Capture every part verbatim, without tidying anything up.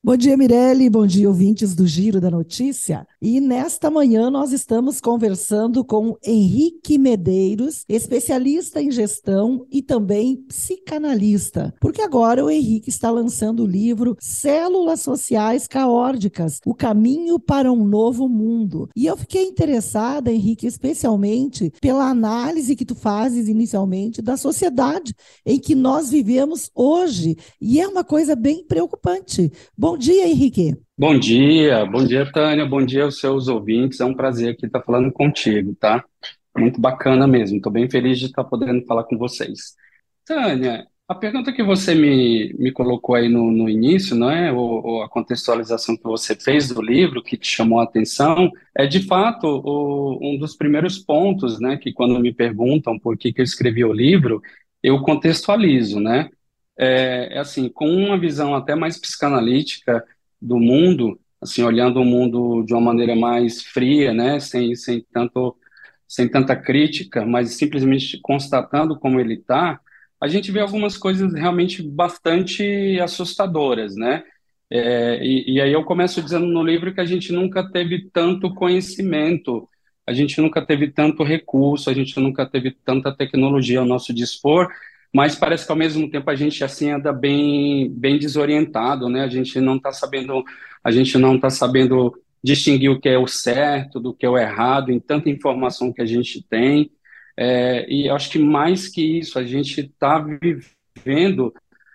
Bom dia, Mirelle. Bom dia, ouvintes do Giro da Notícia. E nesta manhã nós estamos conversando com Henrique Medeiros, especialista em gestão e também psicanalista, porque agora o Henrique está lançando o livro Células Sociais Caórdicas, o caminho para um novo mundo. E eu fiquei interessada, Henrique, especialmente pela análise que tu fazes inicialmente da sociedade em que nós vivemos hoje. E é uma coisa bem preocupante. Bom dia, Henrique. Bom dia, bom dia, Tânia, bom dia aos seus ouvintes. É um prazer aqui estar falando contigo, tá? Muito bacana mesmo. Estou bem feliz de estar podendo falar com vocês. Tânia, a pergunta que você me, me colocou aí no, no início, não é? Ou, ou a contextualização que você fez do livro, que te chamou a atenção, é de fato o- um dos primeiros pontos, né? Que quando me perguntam por que que eu escrevi o livro, eu contextualizo, né? É, é assim, com uma visão até mais psicanalítica do mundo, assim, olhando o mundo de uma maneira mais fria, né? Sem, sem tanto, sem tanta crítica, mas simplesmente constatando como ele está, a gente vê algumas coisas realmente bastante assustadoras, né? É, e, e aí eu começo dizendo no livro que a gente nunca teve tanto conhecimento, a gente nunca teve tanto recurso, a gente nunca teve tanta tecnologia ao nosso dispor, mas parece que ao mesmo tempo a gente assim anda bem, bem desorientado, né? A gente não está sabendo, a gente não está sabendo distinguir o que é o certo do que é o errado em tanta informação que a gente tem. É, e eu acho que mais que isso, a gente está vivendo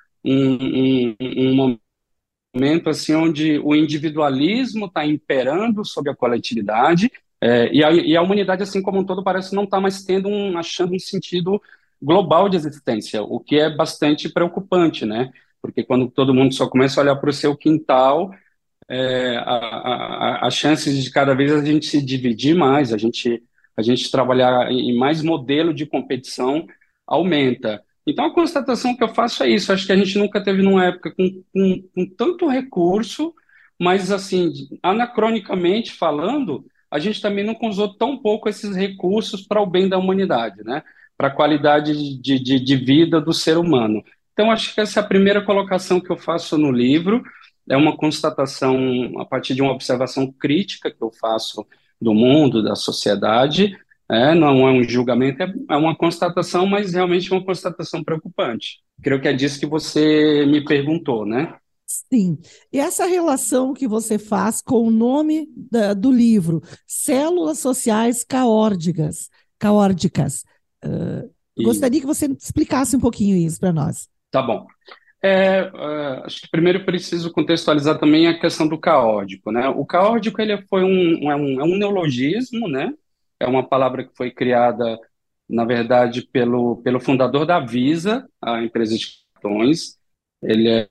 um, um, um momento assim onde o individualismo está imperando sobre a coletividade, é, e, a, e a humanidade assim como um todo parece não estar mais tendo um, achando um sentido global de existência, o que é bastante preocupante, né? Porque quando todo mundo só começa a olhar para o seu quintal, é, a, a, a chances de cada vez a gente se dividir mais, a gente, a gente trabalhar em mais modelo de competição aumenta. Então, a constatação que eu faço é isso. Acho que a gente nunca teve numa época com, com, com tanto recurso, mas, assim, anacronicamente falando, a gente também não usou tão pouco esses recursos para o bem da humanidade, né? Para a qualidade de, de, de vida do ser humano. Então, acho que essa é a primeira colocação que eu faço no livro. É uma constatação a partir de uma observação crítica que eu faço do mundo, da sociedade, é, não é um julgamento, é, é uma constatação, mas realmente uma constatação preocupante. Creio que é disso que você me perguntou, né? Sim. E essa relação que você faz com o nome da- do livro, Células Sociais Caórdicas, Caórdicas. Ah, E gostaria que você explicasse um pouquinho isso para nós. tá bom. É, é, acho que primeiro preciso contextualizar também a questão do caótico, né? O caótico ele foi um, é um, é um neologismo, né? É uma palavra que foi criada, na verdade, pelo, pelo fundador da Visa, a empresa de cartões. Ele é,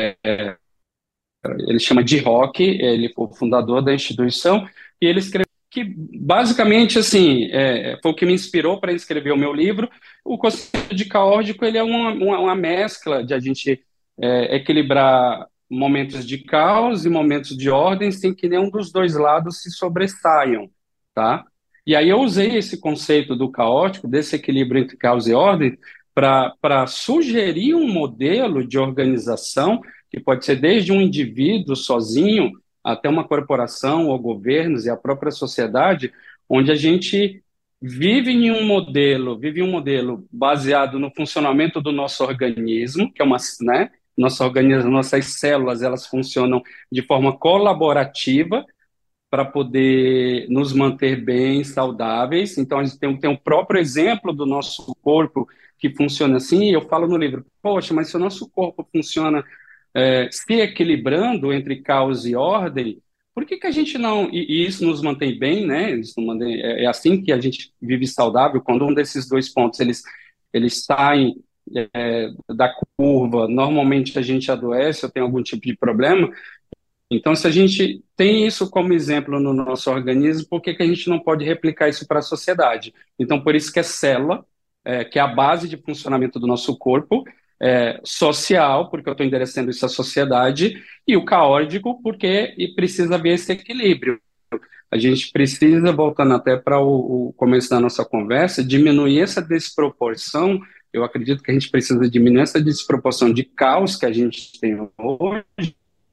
ele chama de Rock, ele foi o fundador da instituição e ele escreveu que basicamente assim é, foi o que me inspirou para escrever o meu livro. O conceito de caótico ele é uma, uma, uma mescla de a gente é, equilibrar momentos de caos e momentos de ordem sem que nenhum dos dois lados se sobressaiam, tá? E aí eu usei esse conceito do caótico, desse equilíbrio entre caos e ordem, para para sugerir um modelo de organização que pode ser desde um indivíduo sozinho até uma corporação ou governos e a própria sociedade, onde a gente vive em um modelo, vive em um modelo baseado no funcionamento do nosso organismo, que é uma, né, nosso organismo, nossas células, elas funcionam de forma colaborativa para poder nos manter bem, saudáveis. Então, a gente tem, tem o próprio exemplo do nosso corpo que funciona assim, e eu falo no livro, poxa, mas se o nosso corpo funciona é, se equilibrando entre caos e ordem, por que que a gente não, e, e isso nos mantém bem, né? Isso nos mantém- é, é assim que a gente vive saudável, quando um desses dois pontos eles, eles saem é, da curva, normalmente a gente adoece ou tem algum tipo de problema. Então, se a gente tem isso como exemplo no nosso organismo, por que que a gente não pode replicar isso para a sociedade? Então, por isso que é célula, é, que é a base de funcionamento do nosso corpo, é, social, porque eu estou endereçando isso à sociedade, e o caótico, porque e precisa haver esse equilíbrio. A gente precisa, voltando até para o, o começo da nossa conversa, diminuir essa desproporção. Eu acredito que a gente precisa diminuir essa desproporção de caos que a gente tem hoje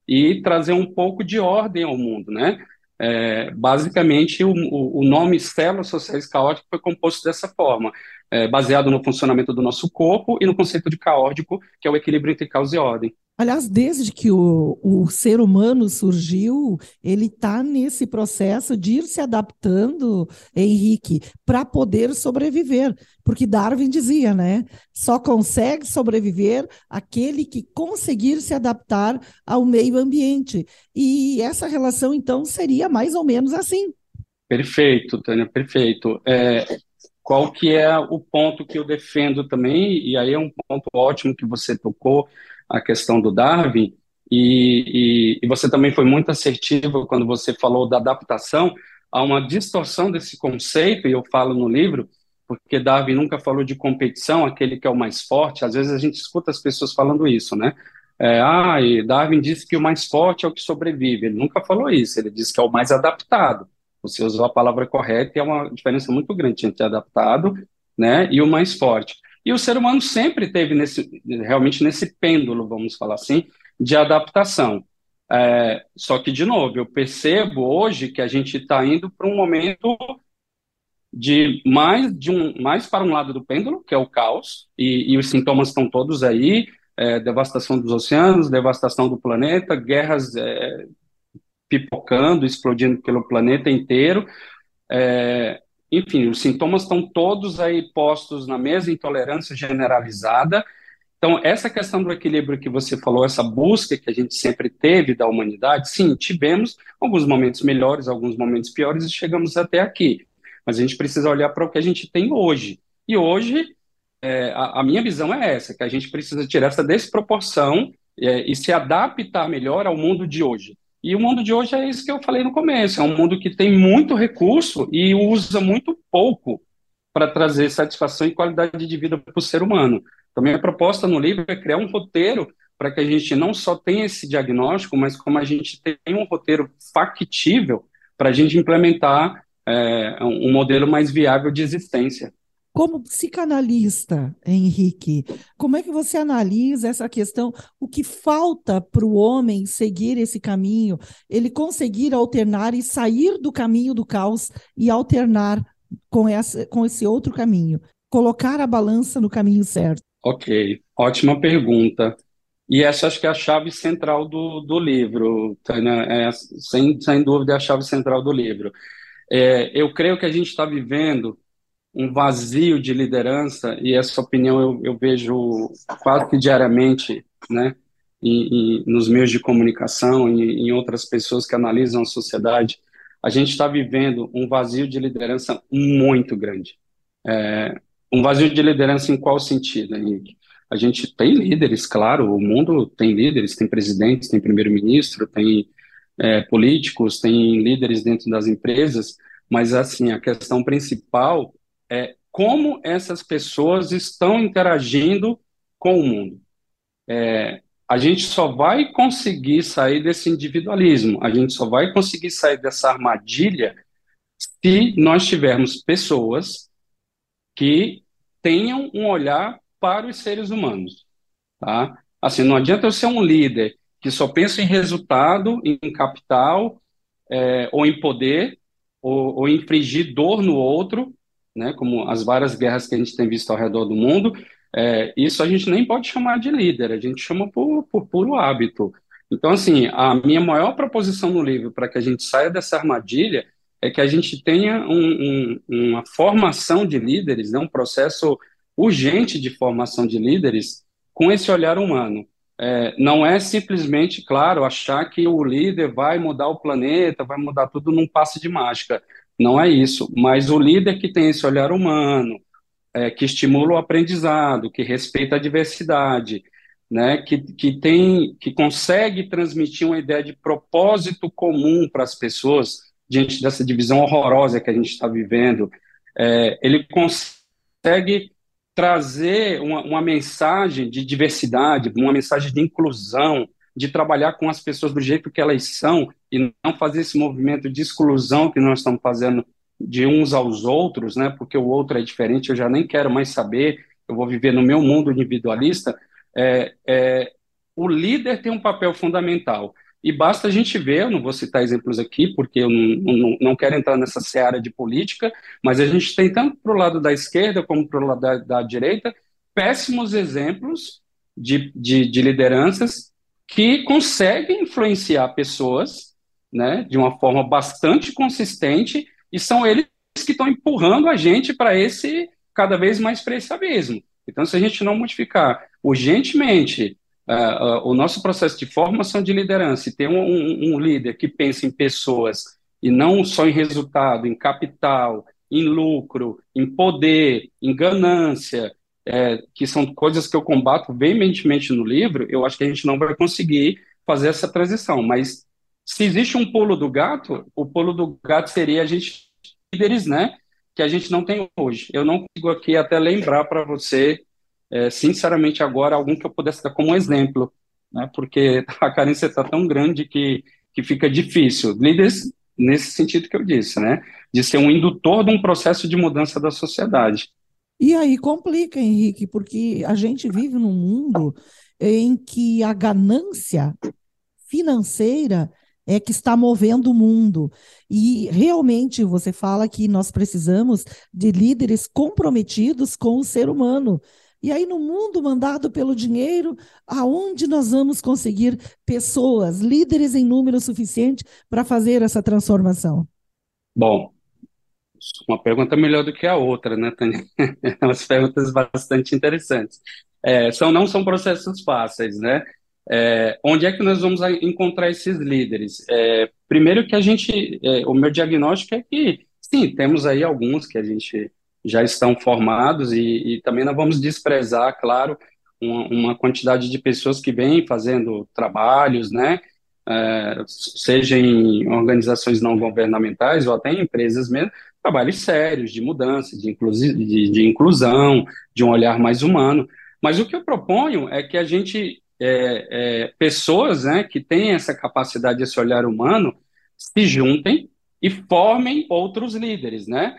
e trazer um pouco de ordem ao mundo, né? É, basicamente, o, o o nome células sociais caóticas foi composto dessa forma, é, baseado no funcionamento do nosso corpo e no conceito de caótico, que é o equilíbrio entre caos e ordem. Aliás, desde que o, o ser humano surgiu, ele está nesse processo de ir se adaptando, Henrique, para poder sobreviver. Porque Darwin dizia, né? Só consegue sobreviver aquele que conseguir se adaptar ao meio ambiente. E essa relação, então, seria mais ou menos assim. Perfeito, Tânia, perfeito. É, qual que é o ponto que eu defendo também, e aí é um ponto ótimo que você tocou, a questão do Darwin, e, e, e você também foi muito assertivo quando você falou da adaptação a uma distorção desse conceito, e eu falo no livro, porque Darwin nunca falou de competição, aquele que é o mais forte, às vezes a gente escuta as pessoas falando isso, né? É, ah, e Darwin disse que o mais forte é o que sobrevive, ele nunca falou isso, ele disse que é o mais adaptado. Você usou a palavra correta e é uma diferença muito grande entre adaptado, né, e o mais forte. E o ser humano sempre teve nesse, realmente nesse pêndulo, vamos falar assim, de adaptação. É, só que, de novo, eu percebo hoje que a gente está indo para um momento de mais, de um, mais para um lado do pêndulo, que é o caos, e, e os sintomas estão todos aí, é, devastação dos oceanos, devastação do planeta, guerras é, pipocando, explodindo pelo planeta inteiro, é, enfim, os sintomas estão todos aí postos na mesa, intolerância generalizada. Então, essa questão do equilíbrio que você falou, essa busca que a gente sempre teve da humanidade, sim, tivemos alguns momentos melhores, alguns momentos piores e chegamos até aqui. Mas a gente precisa olhar para o que a gente tem hoje. E hoje, é, a, a minha visão é essa, que a gente precisa tirar essa desproporção é, e se adaptar melhor ao mundo de hoje. E o mundo de hoje é isso que eu falei no começo, é um mundo que tem muito recurso e usa muito pouco para trazer satisfação e qualidade de vida para o ser humano. Então, minha proposta no livro é criar um roteiro para que a gente não só tenha esse diagnóstico, mas como a gente tem um roteiro factível para a gente implementar é, um um modelo mais viável de existência. Como psicanalista, Henrique, como é que você analisa essa questão? O que falta para o homem seguir esse caminho, ele conseguir alternar e sair do caminho do caos e alternar com, essa, com esse outro caminho, colocar a balança no caminho certo? Ok, ótima pergunta. E essa acho que é a chave central do, do livro, Tânia, é, sem, sem dúvida é a chave central do livro. É, eu creio que a gente está vivendo um vazio de liderança, e essa opinião eu, eu vejo quase que diariamente, né, em, em- nos meios de comunicação e em outras pessoas que analisam a sociedade. A gente está vivendo um vazio de liderança muito grande. Um vazio de liderança em qual sentido, Henrique? A gente tem líderes, claro, o mundo tem líderes, tem presidentes, tem primeiro-ministro, tem é, políticos, tem líderes dentro das empresas, mas assim, a questão principal é como essas pessoas estão interagindo com o mundo. A gente só vai conseguir sair desse individualismo, a gente só vai conseguir sair dessa armadilha se nós tivermos pessoas que tenham um olhar para os seres humanos, tá? Assim, não adianta eu ser um líder que só pensa em resultado, em capital, é, ou em poder, ou, ou infligir dor no outro, né? Como as várias guerras que a gente tem visto ao redor do mundo. É, isso a gente nem pode chamar de líder, a gente chama por, por puro hábito. Então, assim, a minha maior proposição no livro para que a gente saia dessa armadilha é que a gente tenha um- um- uma formação de líderes, né, um processo urgente de formação de líderes com esse olhar humano. É, não é simplesmente, claro, achar que o líder vai mudar o planeta, vai mudar tudo num passe de mágica. Não é isso. Mas o líder que tem esse olhar humano, é, que estimula o aprendizado, que respeita a diversidade, né, que, que tem, que consegue transmitir uma ideia de propósito comum para as pessoas diante dessa divisão horrorosa que a gente está vivendo, é, ele consegue trazer uma, uma mensagem de diversidade, uma mensagem de inclusão, de trabalhar com as pessoas do jeito que elas são e não fazer esse movimento de exclusão que nós estamos fazendo de uns aos outros, né? Porque o outro é diferente, eu já nem quero mais saber, eu vou viver no meu mundo individualista. É, é, o líder tem um papel fundamental, E basta a gente ver, eu não vou citar exemplos aqui, porque eu não, não, não quero entrar nessa seara de política, mas a gente tem tanto para o lado da esquerda como para o lado da, da direita péssimos exemplos de, de, de lideranças que conseguem influenciar pessoas, né, de uma forma bastante consistente, e são eles que estão empurrando a gente para esse, cada vez mais para esse abismo. Então, se a gente não modificar urgentemente uh, uh, o nosso processo de formação de liderança e ter um, um, um líder que pensa em pessoas e não só em resultado, em capital, em lucro, em poder, em ganância, é, que são coisas que eu combato veementemente no livro, eu acho que a gente não vai conseguir fazer essa transição. Mas se existe um pulo do gato, o pulo do gato seria a gente líderes, né, que a gente não tem hoje. Eu não consigo aqui até lembrar para você, é, sinceramente agora, algum que eu pudesse dar como exemplo, né, porque a carência está tão grande que, que fica difícil. Líderes nesse sentido que eu disse, né, de ser um indutor de um processo de mudança da sociedade. E aí complica, Henrique, porque a gente vive num mundo em que a ganância financeira é que está movendo o mundo. E realmente você fala que nós precisamos de líderes comprometidos com o ser humano. E aí, no mundo mandado pelo dinheiro, aonde nós vamos conseguir pessoas, líderes em número suficiente para fazer essa transformação? Bom, uma pergunta melhor do que a outra, né, Tânia? Umas perguntas bastante interessantes. É, são, não são processos fáceis, né? É, onde é que nós vamos a- encontrar esses líderes? É, primeiro que a gente, é, o meu diagnóstico é que, sim, temos aí alguns que a gente já estão formados e, e também não vamos desprezar, claro, uma, uma quantidade de pessoas que vêm fazendo trabalhos, né? É, seja em organizações não governamentais ou até em empresas mesmo, trabalhos sérios de mudança, de, inclusi de, de inclusão, de um olhar mais humano. Mas o que eu proponho é que a gente, é, é, pessoas, né, que têm essa capacidade, esse olhar humano, se juntem e formem outros líderes, né?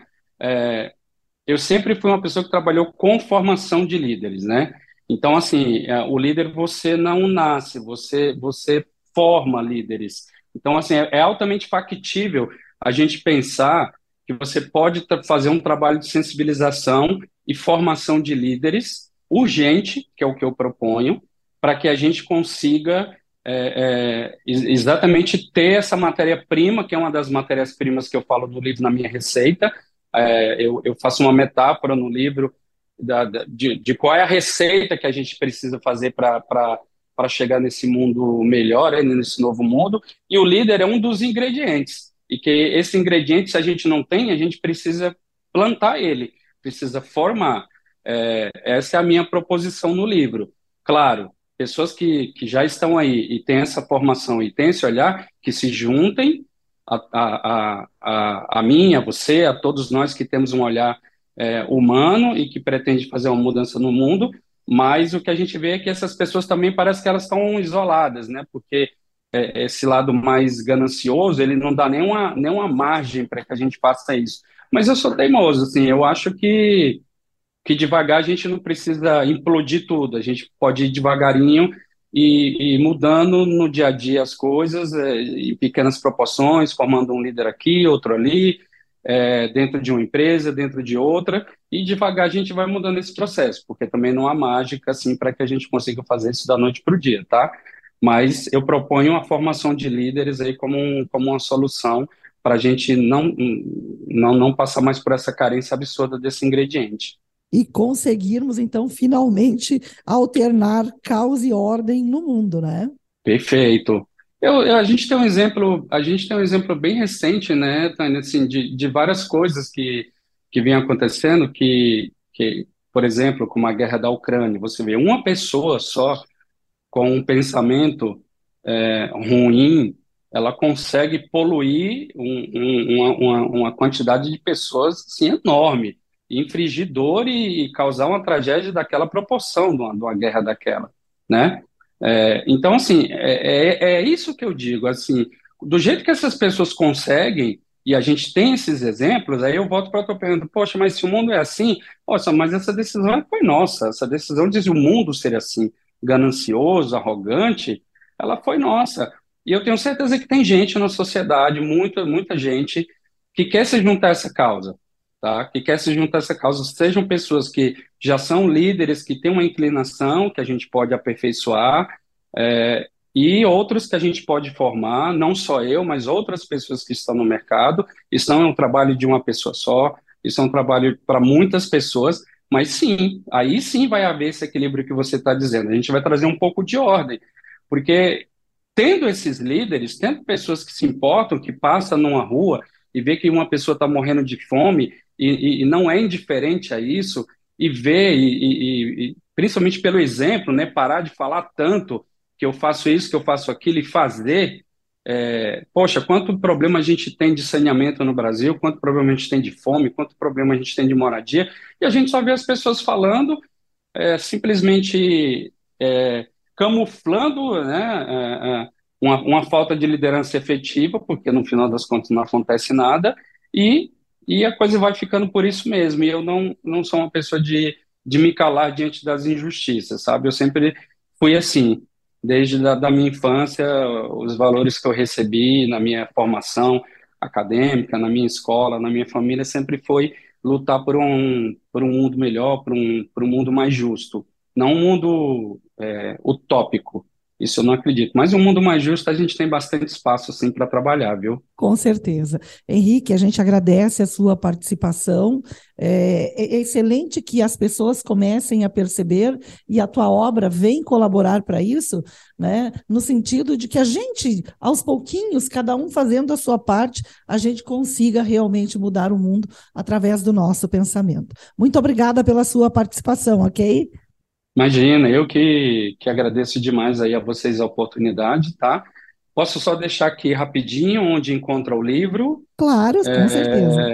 É, eu sempre fui uma pessoa que trabalhou com formação de líderes, né? Então, assim, é, o líder você não nasce, você, você forma líderes. Então, assim, é, é altamente factível a gente pensar que você pode tra- fazer um trabalho de sensibilização e formação de líderes urgente, que é o que eu proponho, para que a gente consiga é, é, ex- exatamente ter essa matéria-prima, que é uma das matérias-primas que eu falo no livro na minha receita. É, eu, eu faço uma metáfora no livro da, da- de, de qual é a receita que a gente precisa fazer para para chegar nesse mundo melhor, né, nesse novo mundo, e o líder é um dos ingredientes. E que esse ingrediente, se a gente não tem, a gente precisa plantar ele, precisa formar. É, essa é a minha proposição no livro. Claro, pessoas que, que já estão aí e têm essa formação e têm esse olhar, que se juntem a, a, a, a mim, a você, a todos nós que temos um olhar é, humano e que pretende fazer uma mudança no mundo, mas o que a gente vê é que essas pessoas também parece que elas estão isoladas, né? Porque é, esse lado mais ganancioso, ele não dá nenhuma, nenhuma margem para que a gente faça isso. Mas eu sou teimoso, assim, eu acho que que devagar a gente não precisa implodir tudo, a gente pode ir devagarinho e, e mudando no dia a dia as coisas, é, em pequenas proporções, formando um líder aqui, outro ali, é, dentro de uma empresa, dentro de outra, e devagar a gente vai mudando esse processo, porque também não há mágica assim para que a gente consiga fazer isso da noite para o dia, tá? Mas eu proponho a formação de líderes aí como, um, como uma solução para a gente não, não, não passar mais por essa carência absurda desse ingrediente. E conseguirmos, então, finalmente alternar caos e ordem no mundo, né? Perfeito. Eu, eu- a gente tem um exemplo, a gente tem um exemplo bem recente, né, Tânia, assim, de, de várias coisas que, que vêm acontecendo, que, que, por exemplo, como a guerra da Ucrânia, você vê uma pessoa só com um pensamento é, ruim, ela consegue poluir um- um- uma, uma, uma quantidade de pessoas assim, enorme, infligir dor e, e causar uma tragédia daquela proporção de uma, de uma guerra daquela, né? É, então, assim, é, é, é isso que eu digo, assim, do jeito que essas pessoas conseguem, e a gente tem esses exemplos, aí eu volto para a tua pergunta, poxa, mas se o mundo é assim, poxa, mas essa decisão foi nossa, essa decisão diz o mundo ser assim, ganancioso, arrogante, ela foi nossa. E eu tenho certeza que tem gente na sociedade, muita, muita gente, que quer se juntar a essa causa, tá? Que quer se juntar a essa causa, sejam pessoas que já são líderes, que têm uma inclinação que a gente pode aperfeiçoar, é, e outros que a gente pode formar, não só eu, mas outras pessoas que estão no mercado. Isso não é um trabalho de uma pessoa só, isso é um trabalho para muitas pessoas, mas sim, aí sim vai haver esse equilíbrio que você está dizendo. A gente vai trazer um pouco de ordem, porque tendo esses líderes, tendo pessoas que se importam, que passam numa rua e vê que uma pessoa está morrendo de fome e, e- e não é indiferente a isso, e vê, e, e- e- principalmente pelo exemplo, né, parar de falar tanto que eu faço isso, que eu faço aquilo, e fazer. É, poxa, quanto problema a gente tem de saneamento no Brasil, quanto problema a gente tem de fome, quanto problema a gente tem de moradia, e a gente só vê as pessoas falando, é, simplesmente é, camuflando, né, é, é, uma, uma falta de liderança efetiva, porque no final das contas não acontece nada, e, e a coisa vai ficando por isso mesmo. E eu não, não sou uma pessoa de, de me calar diante das injustiças, sabe? Eu sempre fui assim, desde da, da minha infância, os valores que eu recebi na minha formação acadêmica, na minha escola, na minha família, sempre foi lutar por um, por um mundo melhor, por um, por um mundo mais justo. Não um mundo é, utópico, isso eu não acredito. Mas um mundo mais justo a gente tem bastante espaço assim para trabalhar, viu? Com certeza. Henrique, a gente agradece a sua participação. É, é excelente que as pessoas comecem a perceber e a tua obra vem colaborar para isso, né? No sentido de que a gente, aos pouquinhos, cada um fazendo a sua parte, a gente consiga realmente mudar o mundo através do nosso pensamento. Muito obrigada pela sua participação, ok? Imagina, eu que, que agradeço demais aí a vocês a oportunidade, tá? Posso só deixar aqui rapidinho onde encontra o livro. Claro, com certeza.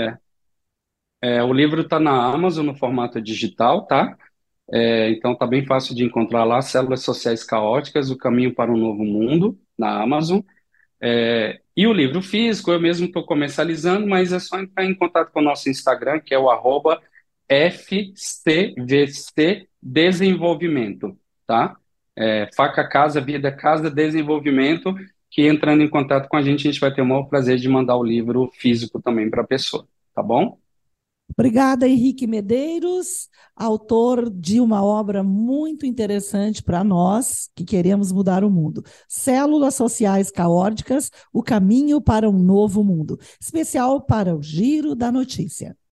É, o livro está na Amazon no formato digital, tá? É, então tá bem fácil de encontrar lá, Células Sociais Caóticas, O Caminho para um Novo Mundo, na Amazon. É, e o livro físico, eu mesmo estou comercializando, mas é só entrar em contato com o nosso Instagram, que é o arroba F C V C Desenvolvimento, tá? É, Faca Casa, Vida Casa, Desenvolvimento, que entrando em contato com a gente, a gente vai ter o maior prazer de mandar o livro físico também para a pessoa, tá bom? Obrigada, Henrique Medeiros, autor de uma obra muito interessante para nós que queremos mudar o mundo. Células Sociais Caóticas, o caminho para um novo mundo. Especial para o Giro da Notícia.